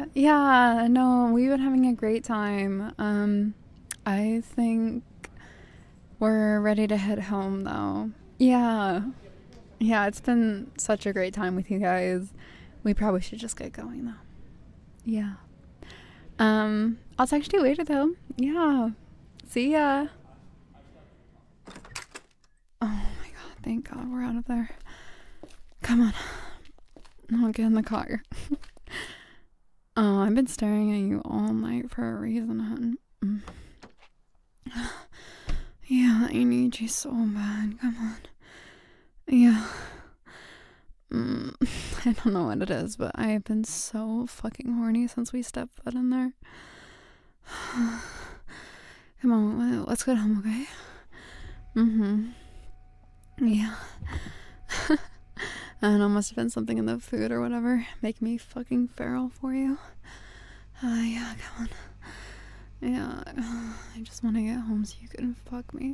Yeah, no, we've been having a great time. I think we're ready to head home though. Yeah. Yeah, it's been such a great time with you guys. We probably should just get going though. Yeah. I'll text you later though. Yeah. See ya. Oh my god, thank god we're out of there. Come on. I'll get in the car. Oh, I've been staring at you all night for a reason, hun. Yeah, I need you so bad. Come on. Yeah. I don't know what it is, but I have been so fucking horny since we stepped foot in there. Come on, let's get home, okay? Yeah. I don't know, must have been something in the food or whatever. Make me fucking feral for you. Yeah, come on. Yeah, I just want to get home so you can fuck me.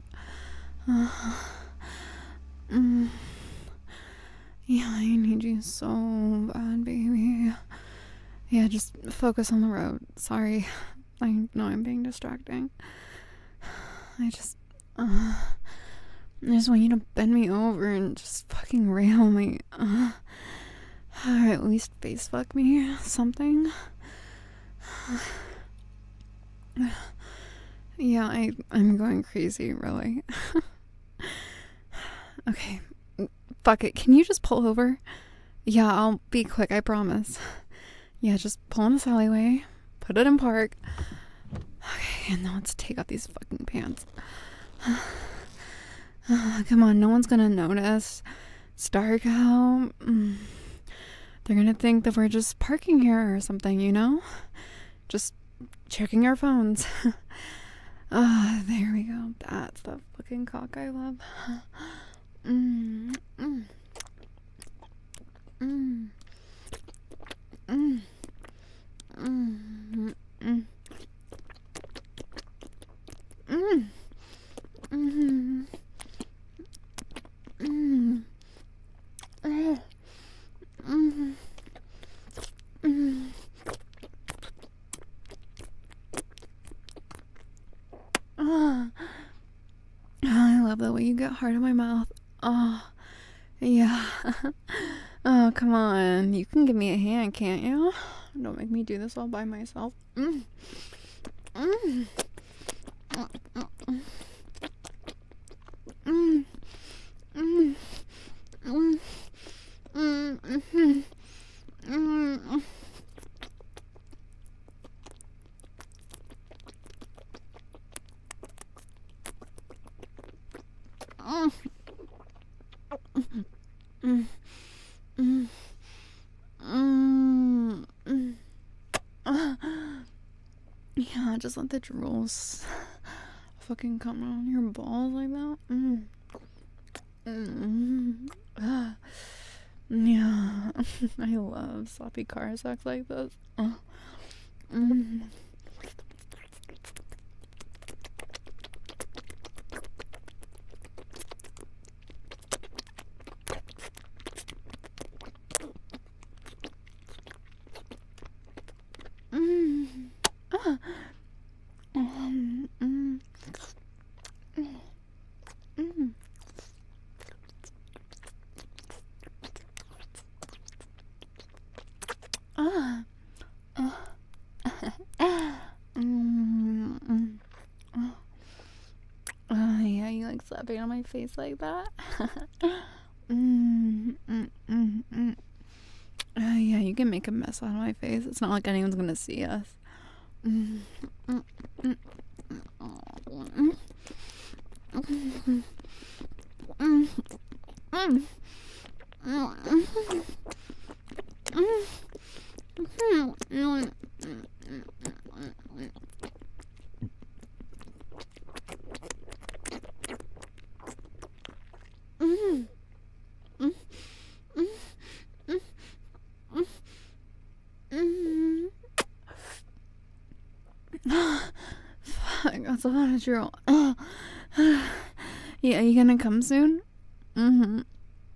Yeah, I need you so bad, baby. Yeah, just focus on the road. Sorry. I know I'm being distracting. I just want you to bend me over and just fucking rail me. Or at least face fuck me. Something. Yeah, I'm going crazy, really. Okay. Fuck it. Can you just pull over? Yeah, I'll be quick, I promise. Yeah, just pull in this alleyway. Put it in park. Okay, and now let's take off these fucking pants. Come on, no one's gonna notice. It's dark out. They're gonna think that we're just parking here or something, you know? Just checking our phones. There we go. That's the fucking cock I love. I love the way you get hard in my mouth. Oh, yeah. Oh, come on. You can give me a hand, can't you? Don't make me do this all by myself. Yeah, just let the drools fucking come on your balls like that. Yeah, I love sloppy car sex like this. Yeah, you like slapping on my face like that? Yeah, you can make a mess out of my face. It's not like anyone's gonna see us. Fuck, that's a lot of drool. Yeah, you gonna come soon?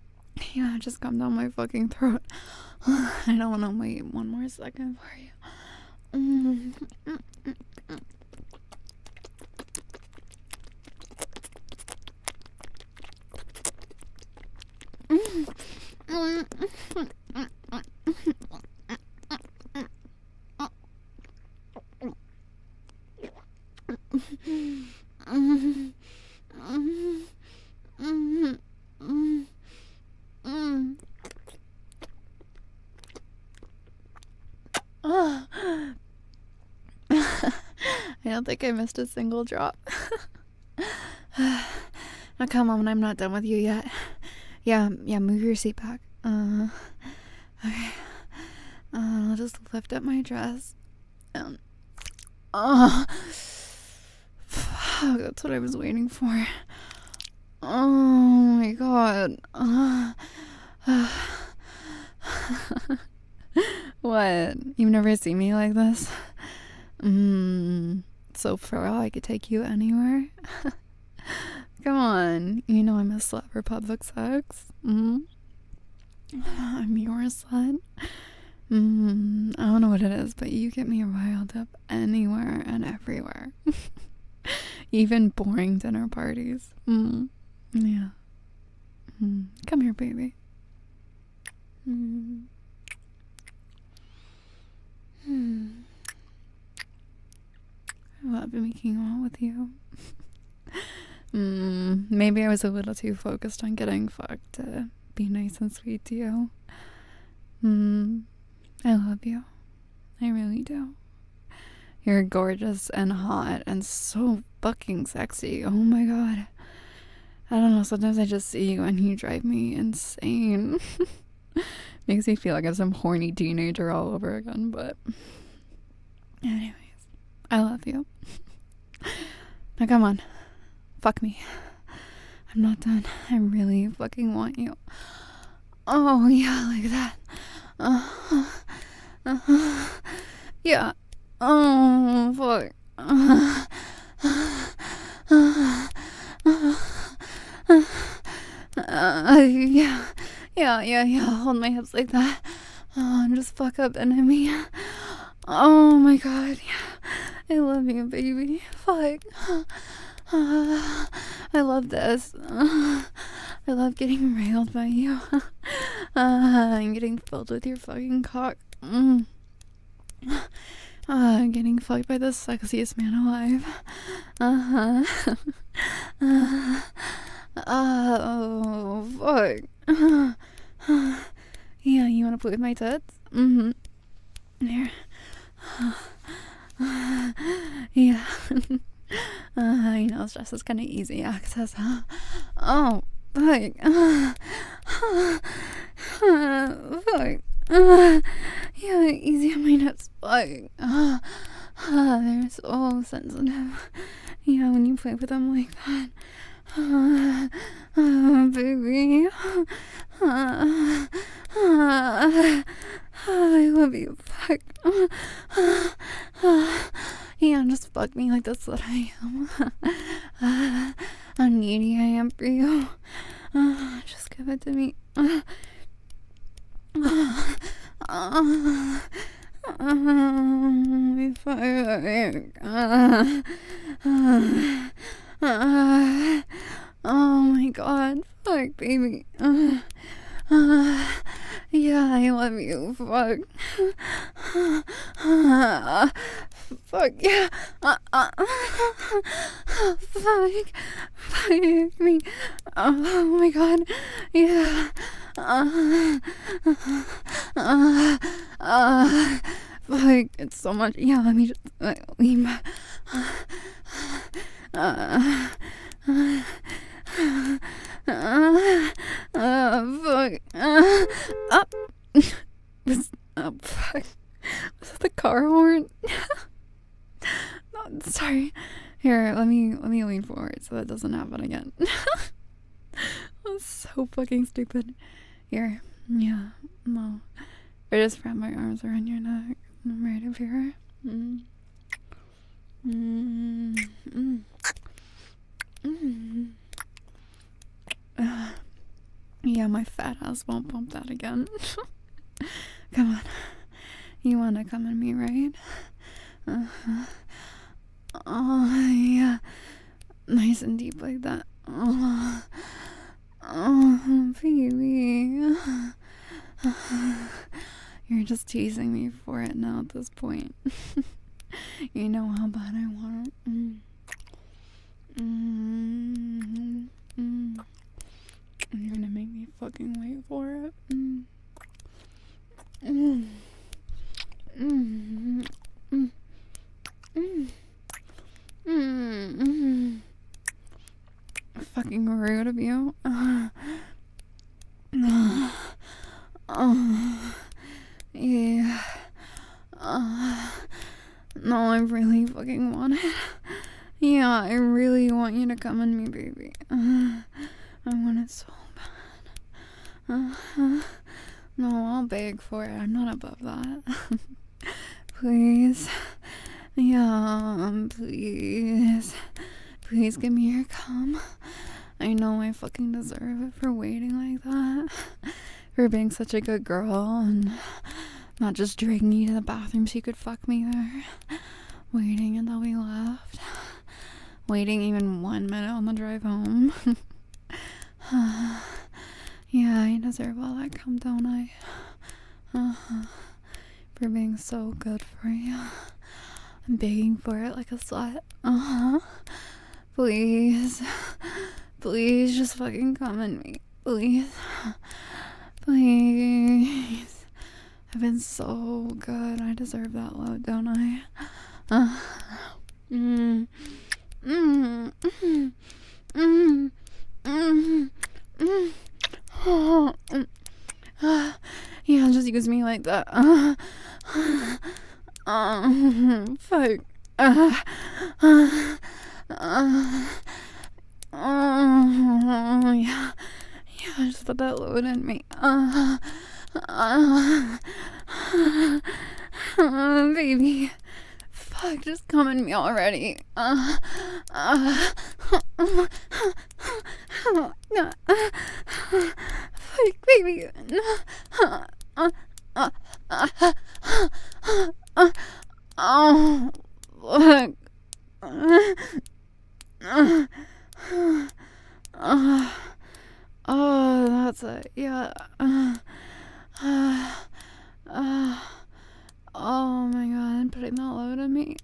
Yeah, just come down my fucking throat. I don't want to wait one more second for you. I don't think I missed a single drop. Now come on, I'm not done with you yet. Yeah, move your seat back. Okay. I'll just lift up my dress. Fuck, that's what I was waiting for. Oh my god. What? You've never seen me like this? So for real, I could take you anywhere? Come on. You know I'm a slut for public sex. I'm your slut. I don't know what it is, but you get me riled up anywhere and everywhere. Even boring dinner parties. Yeah. Come here, baby. I love making out with you. Maybe I was a little too focused on getting fucked to be nice and sweet to you. I love you. I really do. You're gorgeous and hot and so fucking sexy. Oh my god. I don't know, sometimes I just see you and you drive me insane. Makes me feel like I'm some horny teenager all over again, but anyways, I love you. Now come on, fuck me. I'm not done. I really fucking want you. Oh yeah, like that. Yeah. Oh fuck. Yeah. Hold my hips like that. And just fuck up into me. Oh my god, yeah. I love you, baby. Fuck. I love this. I love getting railed by you. And getting filled with your fucking cock. Getting fucked by the sexiest man alive. Oh, fuck. Yeah, you wanna play with my tits? Here. Yeah. You know, it's just kind of easy access, huh? Oh, fuck. Fuck. Yeah, easy on my nuts. Fuck. They're so sensitive. Yeah, when you play with them like that. Baby. I love you. Fuck. Yeah, just fuck me like that's what I am. How needy I am for you. Just give it to me. Oh my god, fuck, baby. Yeah, I love you. Fuck. Fuck, yeah. Fuck me. Oh my god. Yeah. Fuck, it's so much. Yeah, let me just lean back. Fuck. Up. Oh, fuck. Was that the car horn? No, sorry. Here, let me lean forward so that doesn't happen again. That's so fucking stupid. Here. Yeah. No. I just wrap my arms around your neck. I'm right up here. Yeah, my fat ass won't bump that again. Come on. You wanna come in me, right? Oh, yeah. Nice and deep like that. Oh, baby. You're just teasing me for it now at this point. You know how bad I want it. You're gonna make me fucking wait for it. Fucking rude of you. Yeah. No, I really fucking want it. Yeah, I really want you to come on me, baby. I want it so bad. No, I'll beg for it. I'm not above that. Please. Yeah, please. Please give me your cum. I know I fucking deserve it for waiting like that. For being such a good girl and not just dragging you to the bathroom so you could fuck me there. Waiting until we left. Waiting even 1 minute on the drive home. Yeah, I deserve all that cum, don't I? For being so good for you. I'm begging for it like a slut. Please. Please just fucking come on me. Please. Please. I've been so good. I deserve that load, don't I? Yeah, just use me like that. Fuck. Yeah. Yeah, just put that load in me. Baby. Fuck, just come in me already. Fuck, baby. Oh, fuck. Oh, that's it. Yeah. Oh my god, putting that load on me.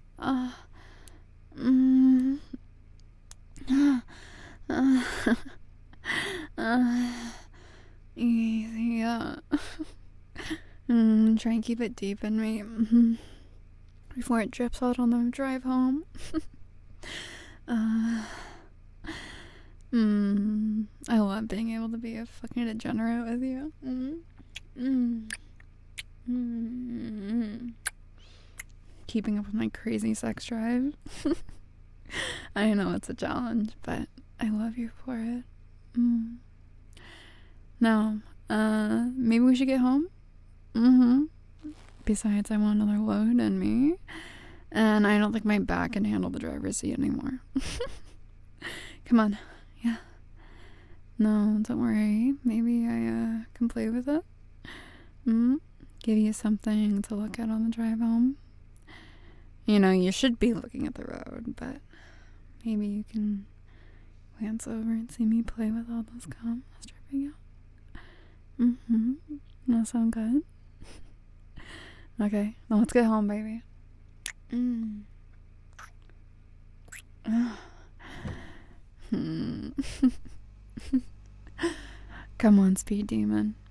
Easy, yeah. Try and keep it deep in me before it drips out on the drive home. I love being able to be a fucking degenerate with you. Keeping up with my crazy sex drive. I know it's a challenge, but I love you for it. Now, maybe we should get home? Besides, I want another load in me. And I don't think my back can handle the driver's seat anymore. Come on. Yeah. No, don't worry. Maybe I can play with it. Give you something to look at on the drive home. You know, you should be looking at the road, but maybe you can glance over and see me play with all those cum that's dripping out. That sound good? Okay, now let's get home, baby. Come on, speed demon.